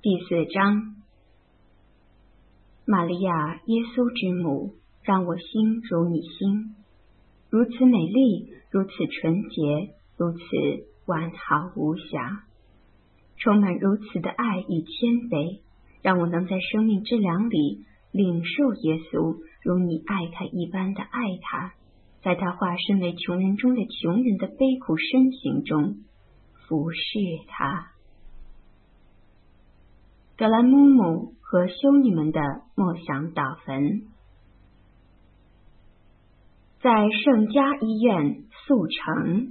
第4章。玛利亚，耶稣之母，让我心如你心，如此美丽，如此纯洁，如此完好无瑕，充满如此的爱与谦卑，让我能在生命之粮里领受耶稣如你爱他一般的爱他，在他化身为穷人中的穷人的悲苦身形中服侍他。格兰姆姆和修女们的默想祷文。在圣家医院速成。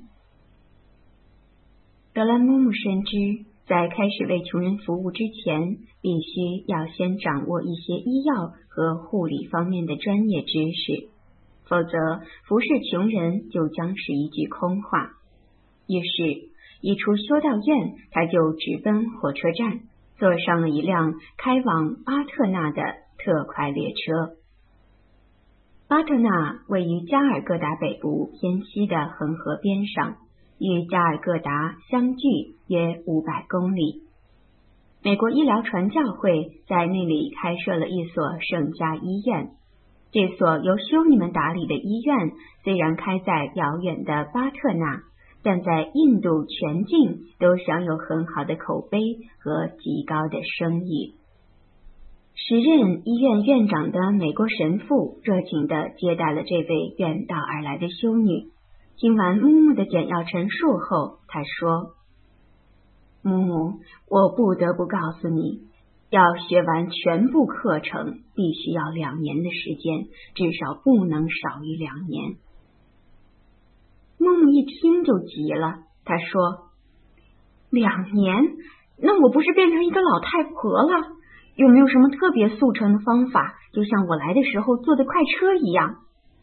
格兰姆姆深知，在开始为穷人服务之前，必须要先掌握一些医药和护理方面的专业知识，否则服侍穷人就将是一句空话。于是一出修道院，他就直奔火车站，坐上了一辆开往巴特纳的特快列车。巴特纳位于加尔各答北部偏西的恒河边上，与加尔各答相距约500公里。美国医疗传教会在那里开设了一所圣家医院。这所由修女们打理的医院虽然开在遥远的巴特纳，但在印度全境都享有很好的口碑和极高的声誉。时任医院院长的美国神父热情地接待了这位远道而来的修女。听完木木的简要陈述后，他说：木木，我不得不告诉你，要学完全部课程必须要2年的时间，至少不能少于2年。木木一听就急了，他说：2年？那我不是变成一个老太婆了？有没有什么特别速成的方法，就像我来的时候坐的快车一样？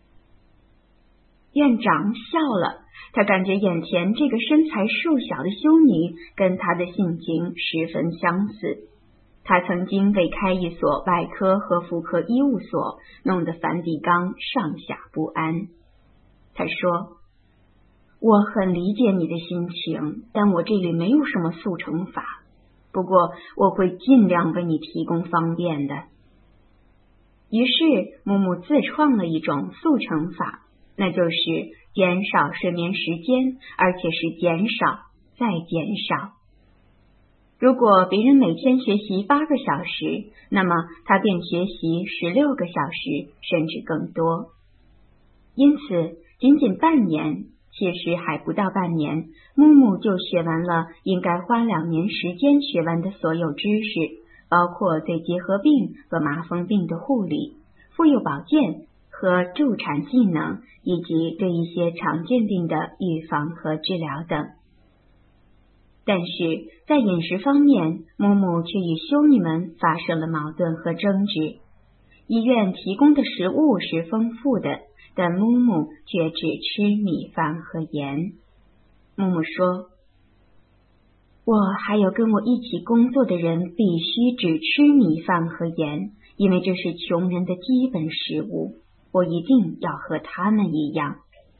院长笑了，他感觉眼前这个身材瘦小的修女跟他的性情十分相似。他曾经为开一所外科和妇科医务所弄得梵蒂冈上下不安。他说：我很理解你的心情，但我这里没有什么速成法，不过我会尽量为你提供方便的。于是木木自创了一种速成法，那就是减少睡眠时间，而且是减少再减少。如果别人每天学习8个小时，那么他便学习16个小时，甚至更多。因此仅仅半年，其实还不到半年，木木就学完了应该花2年时间学完的所有知识，包括对结核病和麻风病的护理、妇幼保健和助产技能，以及对一些常见病的预防和治疗等。但是在饮食方面，木木却与修女们发生了矛盾和争执。医院提供的食物是丰富的，但木木却只吃米饭和盐。木木说：我还有跟我一起工作的人必须只吃米饭和盐，因为这是穷人的基本食物，我一定要和他们一样。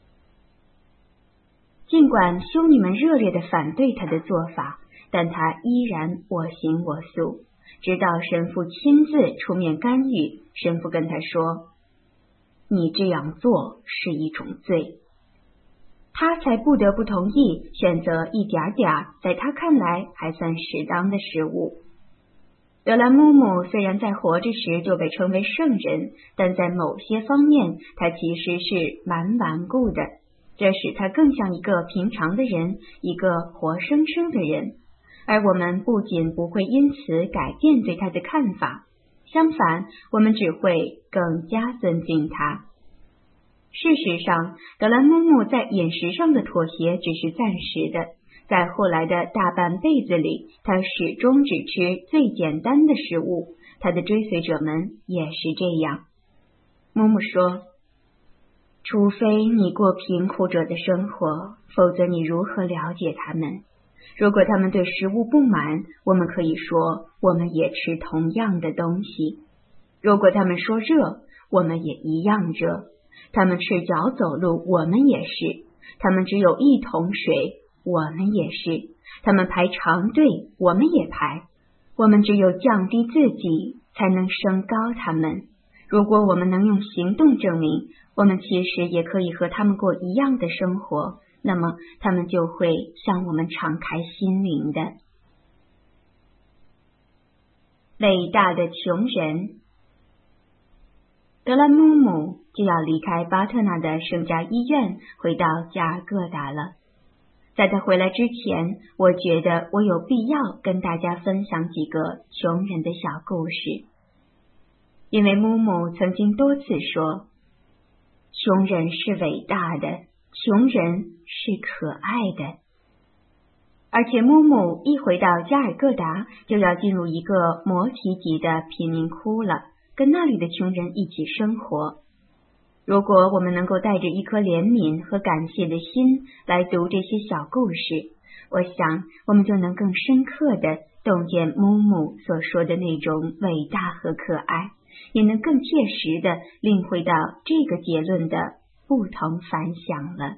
尽管修女们热烈地反对他的做法，但他依然我行我素，直到神父亲自出面干预。神父跟他说：你这样做是一种罪。他才不得不同意选择一点点在他看来还算适当的食物。德兰姆姆虽然在活着时就被称为圣人，但在某些方面他其实是蛮顽固的，这使他更像一个平常的人，一个活生生的人。而我们不仅不会因此改变对他的看法，相反，我们只会更加尊敬他。事实上，德兰姆姆在饮食上的妥协只是暂时的，在后来的大半辈子里，他始终只吃最简单的食物，他的追随者们也是这样。木木说：除非你过贫苦者的生活，否则你如何了解他们？如果他们对食物不满，我们可以说我们也吃同样的东西。如果他们说热，我们也一样热。他们赤脚走路，我们也是。他们只有1桶水，我们也是。他们排长队，我们也排。 我们只有降低自己，才能升高他们。如果我们能用行动证明，我们其实也可以和他们过一样的生活，那么他们就会向我们敞开心灵的。伟大的穷人。德兰姆姆就要离开巴特纳的圣家医院，回到加尔各答了。在他回来之前，我觉得我有必要跟大家分享几个穷人的小故事，因为姆姆曾经多次说，穷人是伟大的，穷人是可爱的。而且姆姆一回到加尔各答，就要进入一个摩提级的贫民窟了，跟那里的穷人一起生活。如果我们能够带着一颗怜悯和感谢的心来读这些小故事，我想我们就能更深刻地洞见姆姆所说的那种伟大和可爱，也能更切实地领会到这个结论的不同凡响了。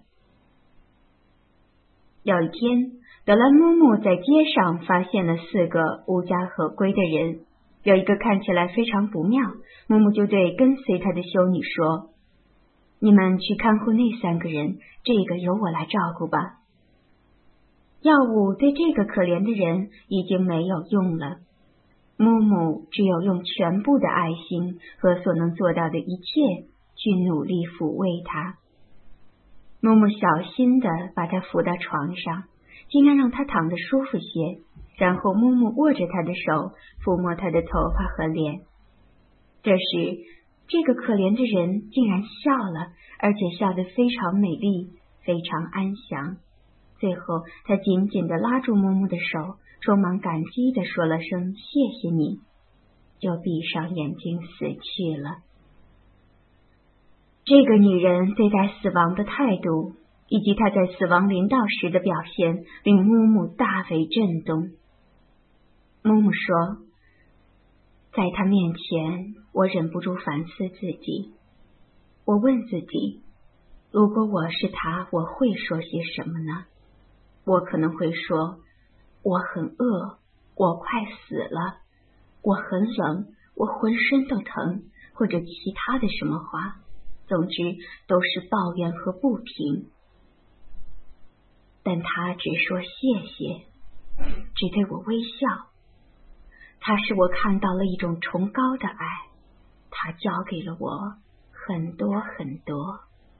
有一天，德兰姆姆在街上发现了4个无家可归的人，有一个看起来非常不妙，姆姆就对跟随他的修女说，你们去看护那3个人，这个由我来照顾吧。药物对这个可怜的人已经没有用了，姆姆只有用全部的爱心和所能做到的一切去努力抚慰他。姆姆小心地把他扶到床上，尽量让他躺得舒服些，然后姆姆握着他的手，抚摸他的头发和脸。这时，这个可怜的人竟然笑了，而且笑得非常美丽，非常安详。最后，他紧紧地拉住姆姆的手，充满感激地说了声谢谢你，就闭上眼睛死去了。这个女人对待死亡的态度，以及她在死亡临到时的表现，令姆姆大为震动。姆姆说，在她面前，我忍不住反思自己。我问自己，如果我是她，我会说些什么呢？我可能会说，我很饿，我快死了，我很冷，我浑身都疼，或者其他的什么话。总之都是抱怨和不平。但他只说谢谢，只对我微笑。他使我看到了一种崇高的爱，他教给了我很多很多。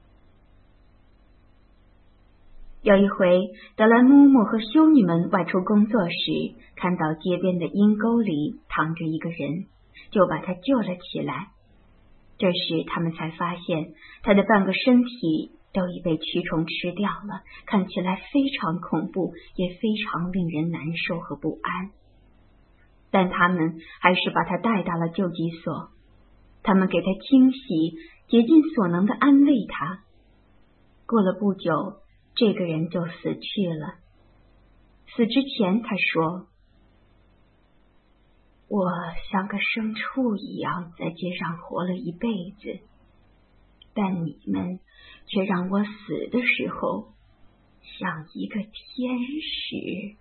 有一回，德兰姆姆和修女们外出工作时，看到街边的阴沟里躺着一个人，就把他救了起来。这时他们才发现，他的半个身体都已被蛆虫吃掉了，看起来非常恐怖，也非常令人难受和不安。但他们还是把他带到了救济所，他们给他清洗，竭尽所能的安慰他。过了不久，这个人就死去了。死之前他说，我像个牲畜一样在街上活了一辈子，但你们却让我死的时候像一个天使。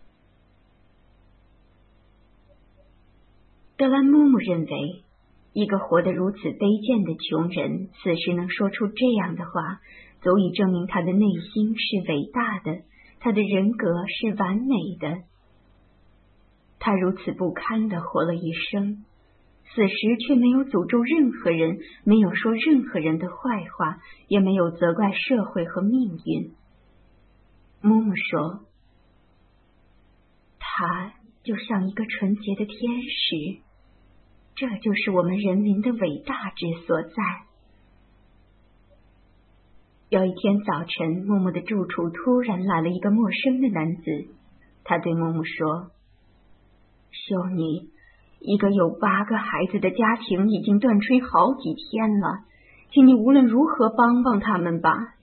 德兰姆姆认为，一个活得如此卑贱的穷人，此时能说出这样的话，足以证明他的内心是伟大的，他的人格是完美的。他如此不堪地活了一生，死时却没有诅咒任何人，没有说任何人的坏话，也没有责怪社会和命运。姆姆说，他就像一个纯洁的天使，这就是我们人民的伟大之所在。有一天早晨，姆姆的住处突然来了一个陌生的男子，他对姆姆说，修女，一个有8个孩子的家庭已经断炊好几天了，请你无论如何帮帮他们吧。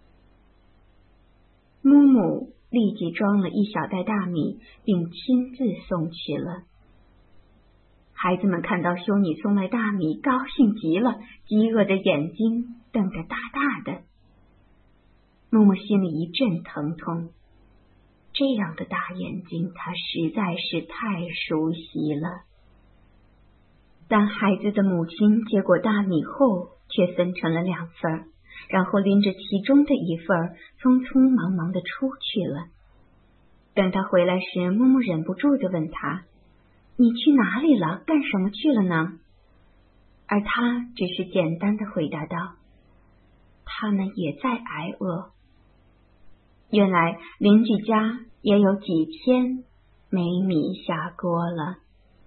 姆姆立即装了一小袋大米，并亲自送去了。孩子们看到修女送来大米，高兴极了，饥饿的眼睛瞪得大大的。姆姆心里一阵疼痛。 这样的大眼睛，他实在是太熟悉了。当孩子的母亲接过大米后，却分成了2份，然后拎着其中的一份，匆匆忙忙地出去了。等他回来时，木木忍不住地问他：“你去哪里了？干什么去了呢？”而他只是简单地回答道：“他们也在挨饿。”原来邻居家也有几天没米下锅了。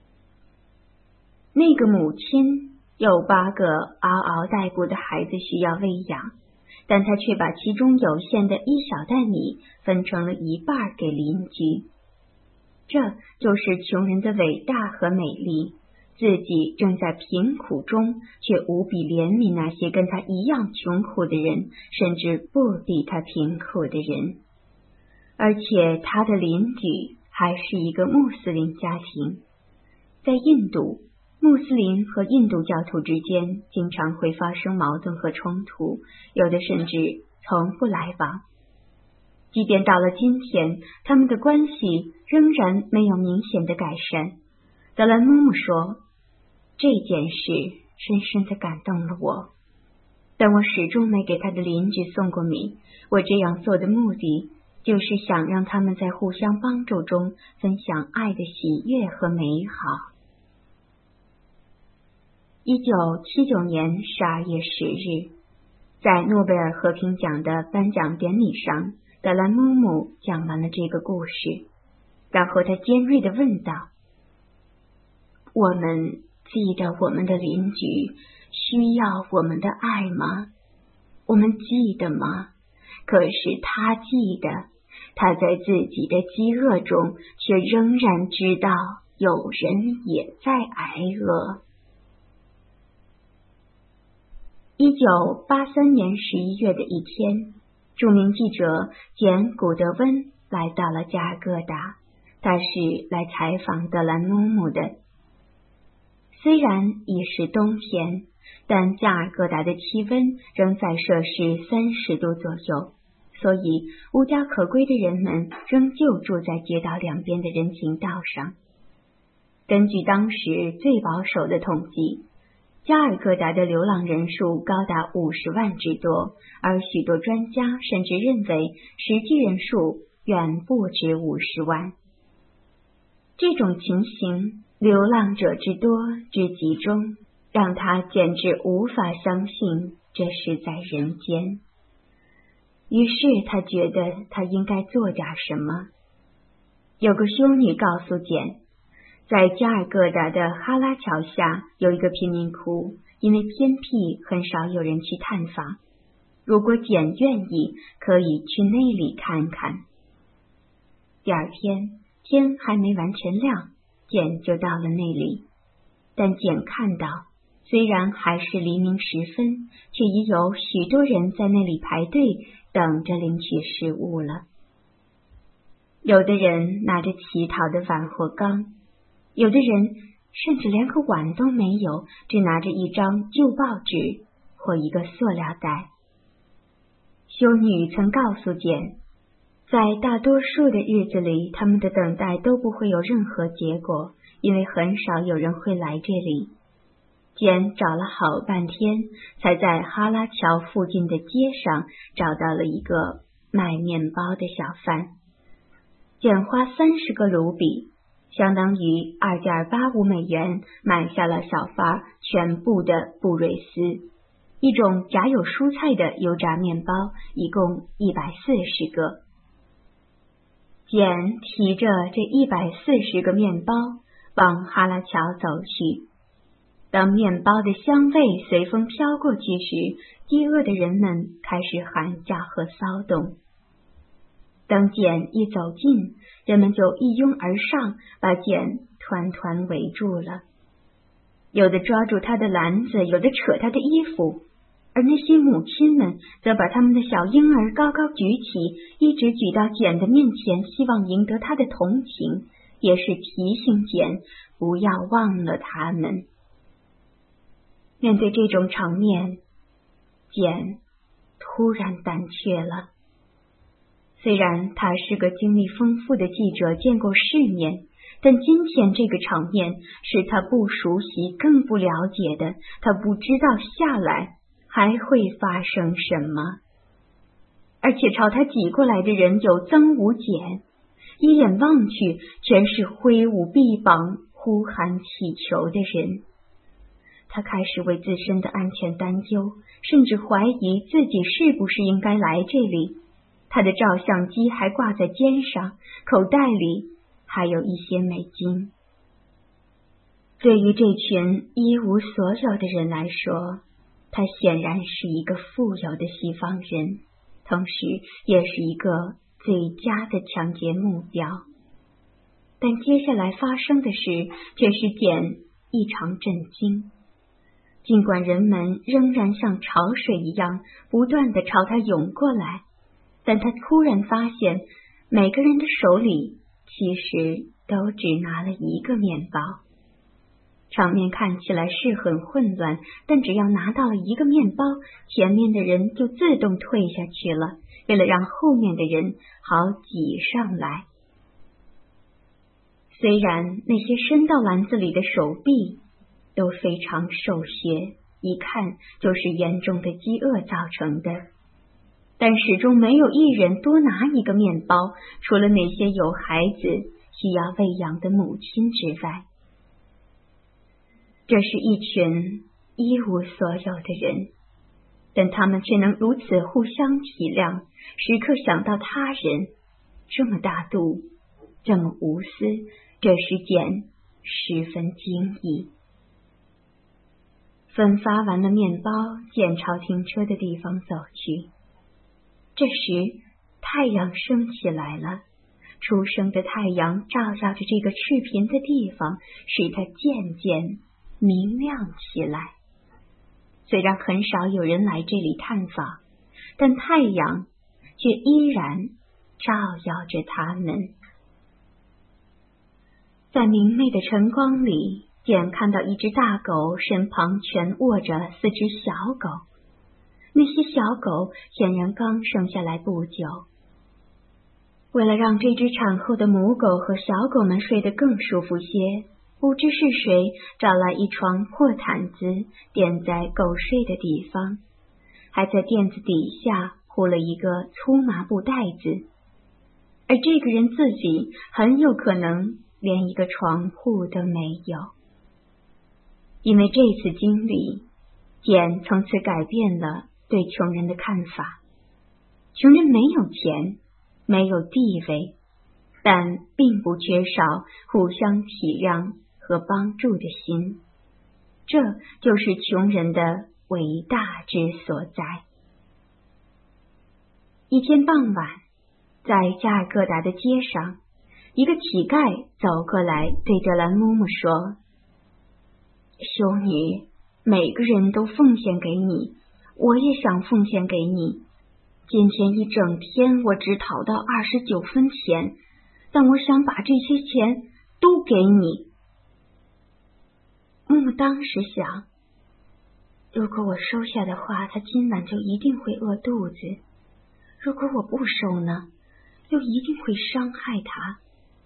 那个母亲有8个嗷嗷待哺的孩子需要喂养，但他却把其中有限的1小袋米分成了1半给邻居。这就是穷人的伟大和美丽，自己正在贫苦中，却无比怜悯那些跟他一样穷苦的人，甚至不比他贫苦的人。而且他的邻居还是一个穆斯林家庭。在印度，穆斯林和印度教徒之间经常会发生矛盾和冲突，有的甚至从不来往。即便到了今天，他们的关系仍然没有明显的改善。德兰木木说：“这件事深深地感动了我，但我始终没给他的邻居送过米。我这样做的目的，就是想让他们在互相帮助中分享爱的喜悦和美好。” 1979年12月10日，在诺贝尔和平奖的颁奖典礼上，德兰木木讲完了这个故事，然后他尖锐地问道：“我们记得我们的邻居需要我们的爱吗？我们记得吗？可是他记得，他在自己的饥饿中，却仍然知道有人也在挨饿。” 1983年11月的一天，著名记者简·古德温来到了加尔各答，他是来采访德兰木木的。虽然已是冬天，但加尔各答的气温仍在摄氏30度左右，所以无家可归的人们仍旧住在街道两边的人行道上。根据当时最保守的统计，加尔各答的流浪人数高达50万之多，而许多专家甚至认为实际人数远不止50万。这种情形，流浪者之多之集中，让他简直无法相信这是在人间。于是他觉得他应该做点什么。有个修女告诉简，在加尔各答的哈拉桥下有一个贫民窟，因为偏僻，很少有人去探访。如果简愿意，可以去那里看看。第二天，天还没完全亮，简就到了那里。但简看到，虽然还是黎明时分，却已有许多人在那里排队，等着领取食物了。有的人拿着乞讨的碗或缸，有的人甚至连个碗都没有，只拿着一张旧报纸或一个塑料袋。修女曾告诉简，在大多数的日子里，他们的等待都不会有任何结果，因为很少有人会来这里。简找了好半天，才在哈拉桥附近的街上找到了一个卖面包的小贩。简花30个卢比，相当于2.85美元，买下了小贩全部的布瑞斯，一种夹有蔬菜的油炸面包，一共140个。简提着这140个面包往哈拉桥走去。当面包的香味随风飘过去时，饥饿的人们开始喊叫和骚动。当简一走近，人们就一拥而上，把简团团围住了。有的抓住他的篮子，有的扯他的衣服，而那些母亲们则把他们的小婴儿高高举起，一直举到简的面前，希望赢得他的同情，也是提醒简不要忘了他们。面对这种场面，简突然胆怯了。 虽然他是个经历丰富的记者，见过世面，但今天这个场面是他不熟悉、更不了解的，他不知道下来还会发生什么。而且朝他挤过来的人有增无减，一眼望去全是挥舞臂膀、呼喊祈求的人。他开始为自身的安全担忧，甚至怀疑自己是不是应该来这里。他的照相机还挂在肩上，口袋里还有一些美金。对于这群一无所有的人来说，他显然是一个富有的西方人，同时也是一个最佳的抢劫目标。但接下来发生的事却是件异常震惊。尽管人们仍然像潮水一样不断地朝他涌过来，但他突然发现每个人的手里其实都只拿了一个面包。场面看起来是很混乱，但只要拿到了一个面包，前面的人就自动退下去了，为了让后面的人好挤上来。虽然那些伸到篮子里的手臂都非常瘦削，一看就是严重的饥饿造成的，但始终没有一人多拿一个面包，除了那些有孩子需要喂养的母亲之外。这是一群一无所有的人，但他们却能如此互相体谅，时刻想到他人，这么大度，这么无私，这是件十分惊异。分发完了面包，便朝停车的地方走去。这时太阳升起来了，初升的太阳照耀着这个赤贫的地方，使它渐渐明亮起来。虽然很少有人来这里探访，但太阳却依然照耀着他们。在明媚的晨光里，简看到一只大狗身旁全卧着4只小狗，那些小狗显然刚生下来不久。为了让这只产后的母狗和小狗们睡得更舒服些，不知是谁找来一床破毯子垫在狗睡的地方，还在垫子底下铺了一个粗麻布袋子，而这个人自己很有可能连一个床铺都没有。因为这次经历，简从此改变了对穷人的看法。穷人没有钱，没有地位，但并不缺少互相体谅和帮助的心，这就是穷人的伟大之所在。一天傍晚，在加尔各答的街上，一个乞丐走过来，对德兰姆姆说：“修女，每个人都奉献给你，我也想奉献给你。今天一整天我只讨到29分钱，但我想把这些钱都给你。”木木当时想，如果我收下的话，他今晚就一定会饿肚子；如果我不收呢，又一定会伤害他。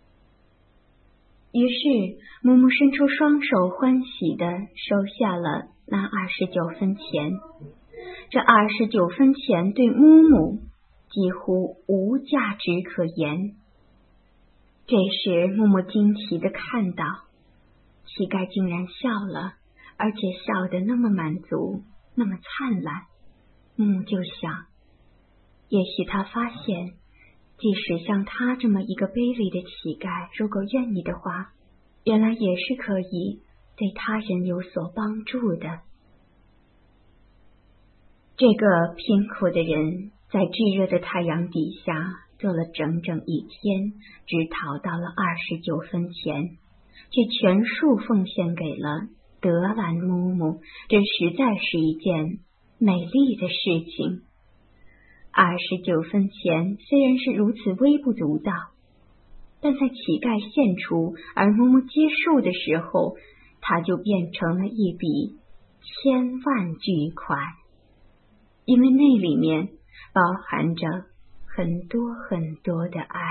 于是木木伸出双手，欢喜地收下了那29分钱。这29分钱对木木几乎无价值可言。这时木木惊奇地看到，乞丐竟然笑了，而且笑得那么满足，那么灿烂。木木就想，也许他发现，即使像他这么一个卑微的乞丐，如果愿意的话，原来也是可以对他人有所帮助的。这个贫苦的人在炙热的太阳底下做了整整一天，只讨到了29分钱，却全数奉献给了德兰姆姆，这实在是一件美丽的事情。29分钱虽然是如此微不足道，但在乞丐献出而木木接受的时候，它就变成了一笔千万巨款，因为那里面包含着很多很多的爱。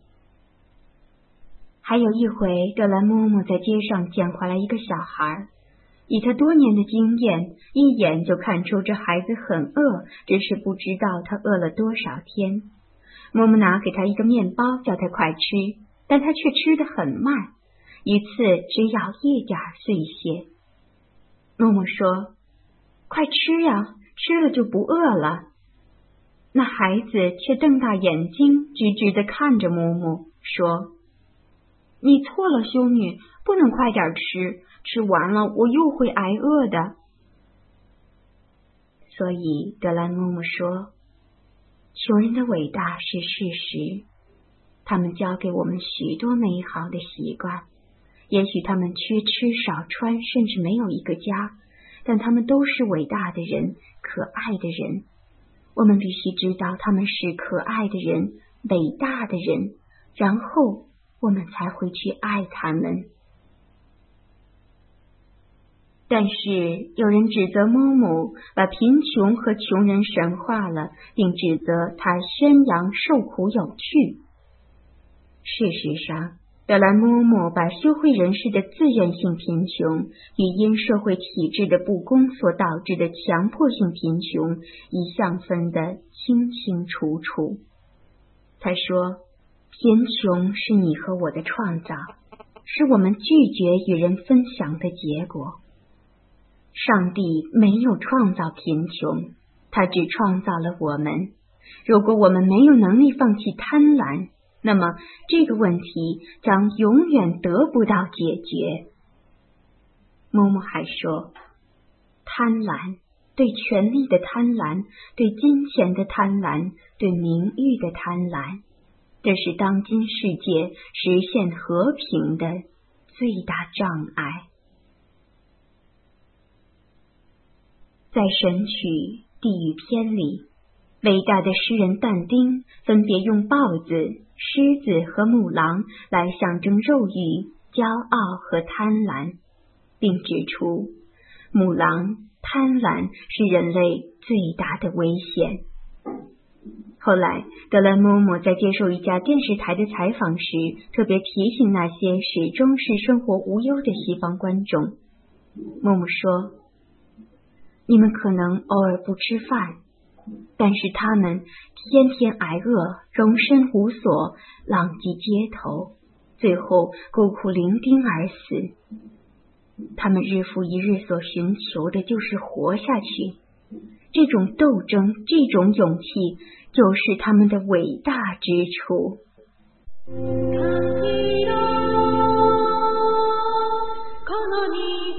还有一回，德兰嬷嬷在街上捡回来一个小孩，以他多年的经验，一眼就看出这孩子很饿，只是不知道他饿了多少天。嬷嬷拿给他一个面包，叫他快吃，但他却吃得很慢，一次只咬一点碎屑。嬷嬷说：“快吃呀，吃了就不饿了。”那孩子却瞪大眼睛，直直地看着嬷嬷，说：“你错了，修女，不能快点吃，吃完了我又会挨饿的。”所以德兰嬷嬷说，穷人的伟大是事实，他们教给我们许多美好的习惯，也许他们缺吃少穿，甚至没有一个家，但他们都是伟大的人，可爱的人。我们必须知道他们是可爱的人，伟大的人，然后我们才会去爱他们。但是有人指责嬷嬷把贫穷和穷人神化了，并指责他宣扬受苦有趣。事实上，德兰嬷嬷把修会人士的自愿性贫穷与因社会体制的不公所导致的强迫性贫穷一向分得清清楚楚。他说，贫穷是你和我的创造，是我们拒绝与人分享的结果。上帝没有创造贫穷，他只创造了我们。如果我们没有能力放弃贪婪，那么这个问题将永远得不到解决。嬷嬷还说，贪婪，对权力的贪婪，对金钱的贪婪，对名誉的贪婪，这是当今世界实现和平的最大障碍。在神曲《地狱篇》里，伟大的诗人但丁分别用豹子、狮子和母狼来象征肉欲、骄傲和贪婪，并指出母狼、贪婪是人类最大的危险。后来，德兰嬷嬷在接受一家电视台的采访时，特别提醒那些始终是生活无忧的西方观众。嬷嬷说，你们可能偶尔不吃饭，但是他们天天挨饿，容身无所，浪迹街头，最后孤苦伶仃而死。他们日复一日所寻求的就是活下去，这种斗争，这种勇气，就是他们的伟大之处。この